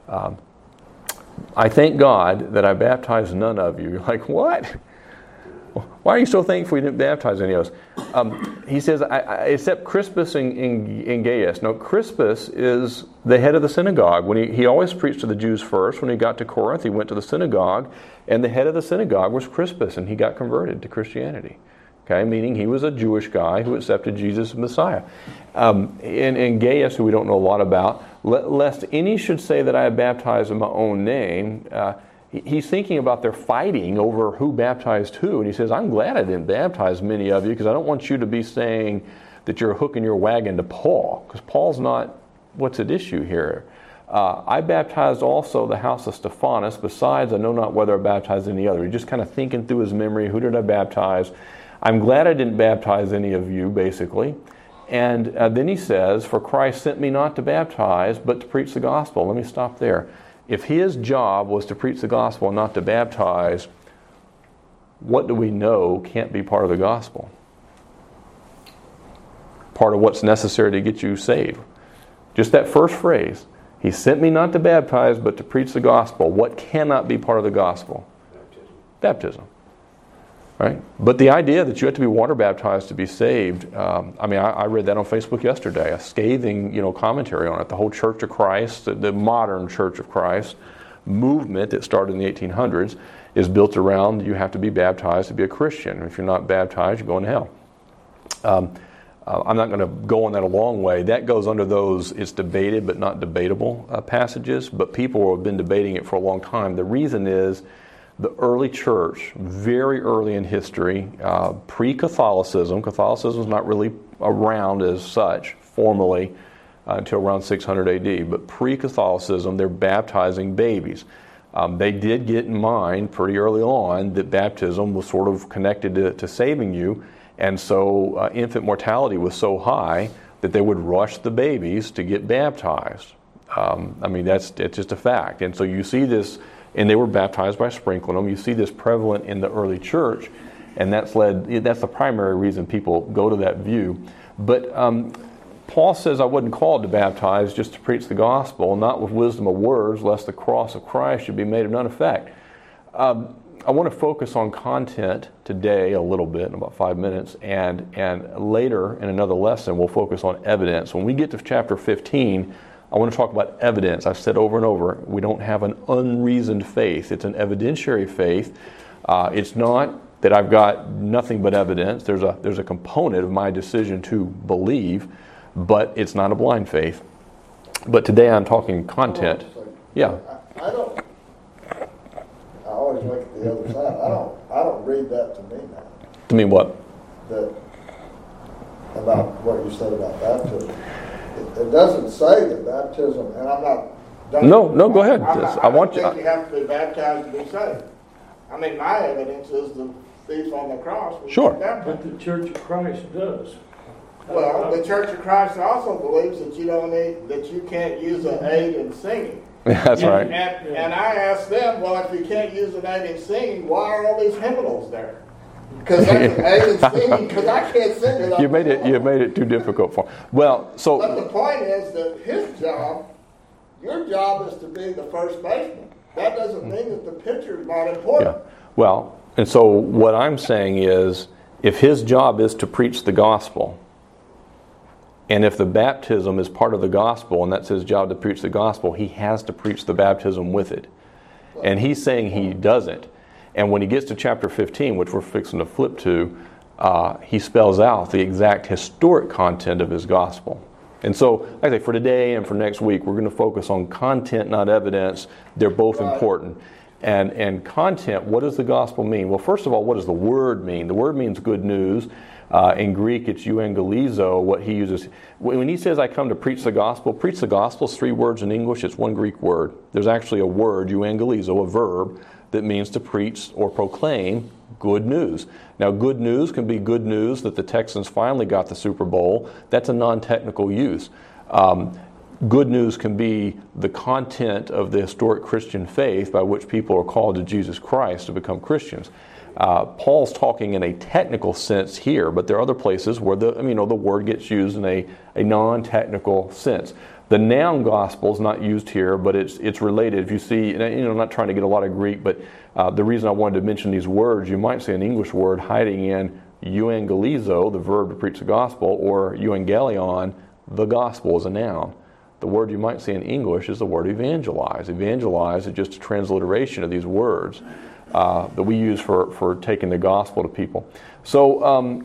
I thank God that I baptized none of you. You're like, what? Why are you so thankful you didn't baptize any of us? He says, except Crispus and Gaius. No, Crispus is the head of the synagogue. When he always preached to the Jews first. When he got to Corinth, he went to the synagogue, and the head of the synagogue was Crispus, and he got converted to Christianity. Okay, meaning he was a Jewish guy who accepted Jesus as Messiah. And Gaius, who we don't know a lot about, lest any should say that I have baptized in my own name, he's thinking about their fighting over who baptized who. And he says, I'm glad I didn't baptize many of you because I don't want you to be saying that you're hooking your wagon to Paul, because Paul's not what's at issue here. I baptized also the house of Stephanas. Besides, I know not whether I baptized any other. He's just kind of thinking through his memory, who did I baptize? I'm glad I didn't baptize any of you, basically. And then he says, for Christ sent me not to baptize, but to preach the gospel. Let me stop there. If his job was to preach the gospel and not to baptize, what do we know can't be part of the gospel? Part of what's necessary to get you saved. Just that first phrase. He sent me not to baptize, but to preach the gospel. What cannot be part of the gospel? Baptism. Right? But the idea that you have to be water baptized to be saved, I read that on Facebook yesterday, a scathing commentary on it. The whole Church of Christ, the modern Church of Christ movement that started in the 1800s is built around you have to be baptized to be a Christian. If you're not baptized, you're going to hell. I'm not going to go on that a long way. That goes under those it's debated but not debatable passages, but people have been debating it for a long time. The reason is the early church, very early in history, pre-Catholicism, Catholicism is not really around as such formally until around 600 AD, but pre-Catholicism, they're baptizing babies. They did get in mind pretty early on that baptism was sort of connected to saving you, and so infant mortality was so high that they would rush the babies to get baptized. It's just a fact. And so you see this, and they were baptized by sprinkling them. You see this prevalent in the early church, and that's the primary reason people go to that view. But Paul says, I wasn't called to baptize, just to preach the gospel, not with wisdom of words, lest the cross of Christ should be made of none effect. I want to focus on content today a little bit, in about 5 minutes, and later in another lesson we'll focus on evidence. When we get to chapter 15, I want to talk about evidence. I've said over and over, we don't have an unreasoned faith. It's an evidentiary faith. It's not that I've got nothing but evidence. There's a component of my decision to believe, but it's not a blind faith. But today I'm talking content. Yeah. I always look at the other side. I don't read that to me now. To mean what? About what you said about baptism. It doesn't say that baptism, and I'm not. No, go ahead. I don't think you have to be baptized to be saved. My evidence is the thief on the cross. Sure. But the Church of Christ does. Well, the Church of Christ also believes that you can't use an aid in singing. That's right. And I asked them, well, if you can't use an aid in singing, why are all these hymnals there? Because that's an aid in singing, because I can't sing it. You made it too difficult for him. But the point is that your job is to be the first baseman. That doesn't mean that the pitcher is not important. Yeah. Well, and so what I'm saying is, if his job is to preach the gospel, and if the baptism is part of the gospel, and that's his job to preach the gospel, he has to preach the baptism with it. And he's saying he doesn't. And when he gets to chapter 15, which we're fixing to flip to, he spells out the exact historic content of his gospel. And so, like I say, for today and for next week, we're going to focus on content, not evidence. They're both important. And content, what does the gospel mean? Well, first of all, what does the word mean? The word means good news. In Greek, it's euangelizo, what he uses. When he says, I come to preach the gospel is 3 words in English. It's one Greek word. There's actually a word, euangelizo, a verb, that means to preach or proclaim good news. Now, good news can be good news that the Texans finally got the Super Bowl. That's a non-technical use. Good news can be the content of the historic Christian faith by which people are called to Jesus Christ to become Christians. Paul's talking in a technical sense here, but there are other places where the word gets used in a non-technical sense. The noun gospel is not used here, but it's related. If you see, I'm not trying to get a lot of Greek, but the reason I wanted to mention these words, you might see an English word hiding in euangelizo, the verb to preach the gospel, or euangelion, the gospel is a noun. The word you might see in English is the word evangelize. Evangelize is just a transliteration of these words that we use for taking the gospel to people. So, I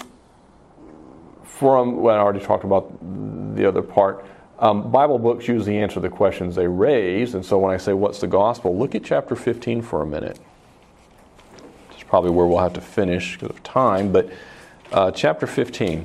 already talked about the other part. Bible books usually answer the questions they raise, and so when I say, what's the gospel? Look at chapter 15 for a minute. It's probably where we'll have to finish because of time, but chapter 15.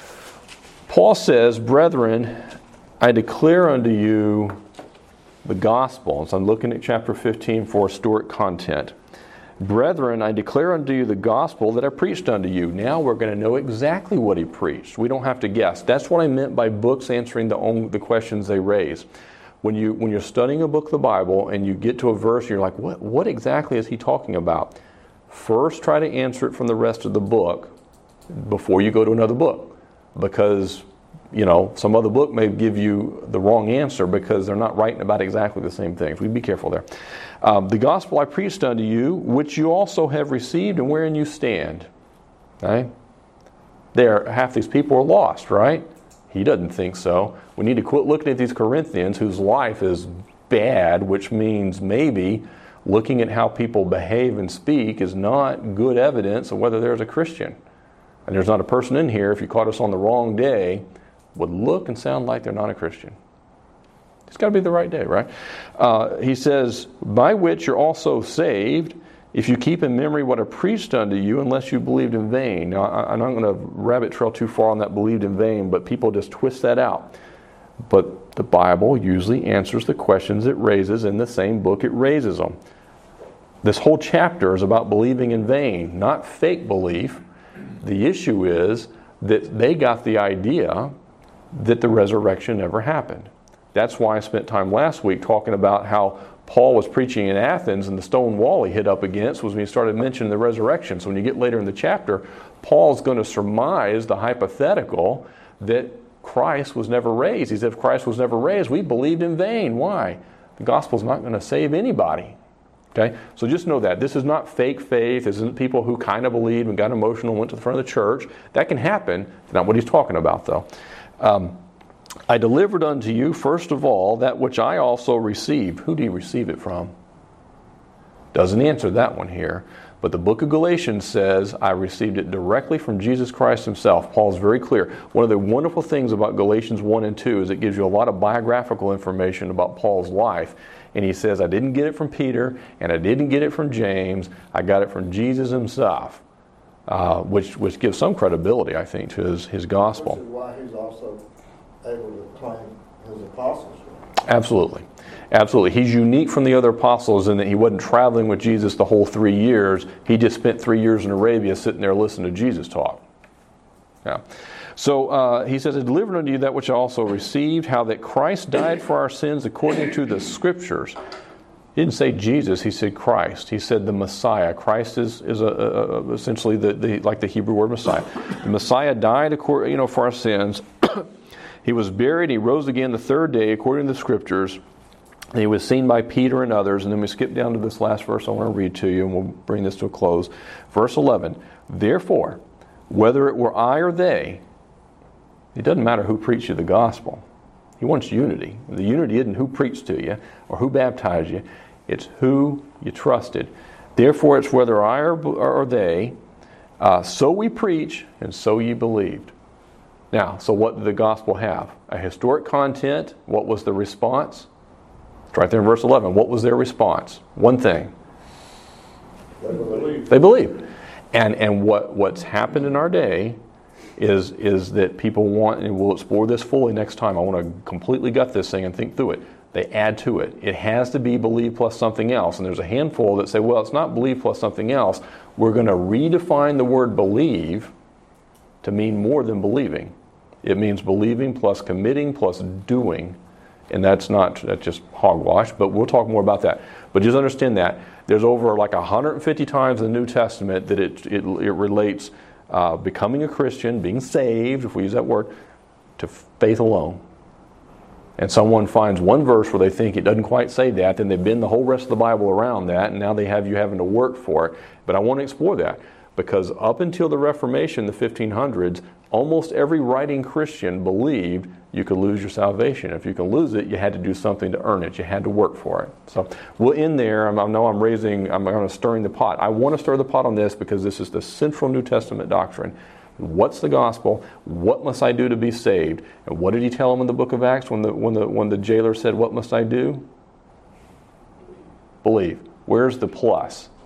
Paul says, brethren, I declare unto you the gospel. So I'm looking at chapter 15 for historic content. Brethren, I declare unto you the gospel that I preached unto you. Now we're going to know exactly what he preached. We don't have to guess. That's what I meant by books answering the questions they raise. When you're studying a book of the Bible and you get to a verse, you're like, what exactly is he talking about? First, try to answer it from the rest of the book before you go to another book. Because, some other book may give you the wrong answer because they're not writing about exactly the same things. We'd be careful there. The gospel I preached unto you, which you also have received and wherein you stand. Okay? Half these people are lost, right? He doesn't think so. We need to quit looking at these Corinthians whose life is bad, which means maybe looking at how people behave and speak is not good evidence of whether there's a Christian. And there's not a person in here, if you caught us on the wrong day, would look and sound like they're not a Christian. It's got to be the right day, right? He says, by which you're also saved, if you keep in memory what I preached unto you, unless you believed in vain. Now, I'm not going to rabbit trail too far on that believed in vain, but people just twist that out. But the Bible usually answers the questions it raises in the same book it raises them. This whole chapter is about believing in vain, not fake belief. The issue is that they got the idea that the resurrection never happened. That's why I spent time last week talking about how Paul was preaching in Athens and the stone wall he hit up against was when he started mentioning the resurrection. So when you get later in the chapter, Paul's going to surmise the hypothetical that Christ was never raised. He said, if Christ was never raised, we believed in vain. Why? The gospel's not going to save anybody. Okay? So just know that. This is not fake faith. This isn't people who kind of believed and got emotional and went to the front of the church. That can happen. That's not what he's talking about, though. I delivered unto you, first of all, that which I also received. Who do you receive it from? Doesn't answer that one here. But the book of Galatians says, I received it directly from Jesus Christ himself. Paul's very clear. One of the wonderful things about Galatians 1 and 2 is it gives you a lot of biographical information about Paul's life. And he says, I didn't get it from Peter, and I didn't get it from James. I got it from Jesus himself, which gives some credibility, I think, to his gospel. Which is why he's also able to claim his apostleship. Absolutely. Absolutely. He's unique from the other apostles in that he wasn't traveling with Jesus the whole 3 years. He just spent 3 years in Arabia sitting there listening to Jesus talk. Yeah. So he says, I delivered unto you that which I also received, how that Christ died for our sins according to the Scriptures. He didn't say Jesus, he said Christ. He said the Messiah. Christ is essentially like the Hebrew word Messiah. The Messiah died for our sins. He was buried, he rose again the third day according to the Scriptures. And he was seen by Peter and others. And then we skip down to this last verse I want to read to you, and we'll bring this to a close. Verse 11, therefore, whether it were I or they, it doesn't matter who preached you the gospel. He wants unity. The unity isn't who preached to you or who baptized you. It's who you trusted. Therefore, it's whether I or they, so we preach and so ye believed. Now, so what did the gospel have? A historic content. What was the response? It's right there in verse 11. What was their response? One thing. They believed. And what's happened in our day is that people want, and we'll explore this fully next time. I want to completely gut this thing and think through it. They add to it. It has to be believe plus something else. And there's a handful that say, well, it's not believe plus something else. We're going to redefine the word believe to mean more than believing. It means believing plus committing plus doing. And that's just hogwash, but we'll talk more about that. But just understand that there's over like 150 times in the New Testament that it relates becoming a Christian, being saved, if we use that word, to faith alone. And someone finds one verse where they think it doesn't quite say that, then they bend the whole rest of the Bible around that, and now they have you having to work for it. But I want to explore that, because up until the Reformation, the 1500s, almost every writing Christian believed you could lose your salvation. If you can lose it, you had to do something to earn it. You had to work for it. So we'll end there. I'm going to stirring the pot. I want to stir the pot on this because this is the central New Testament doctrine. What's the gospel? What must I do to be saved? And what did he tell them in the book of Acts when the jailer said, what must I do? Believe. Where's the plus?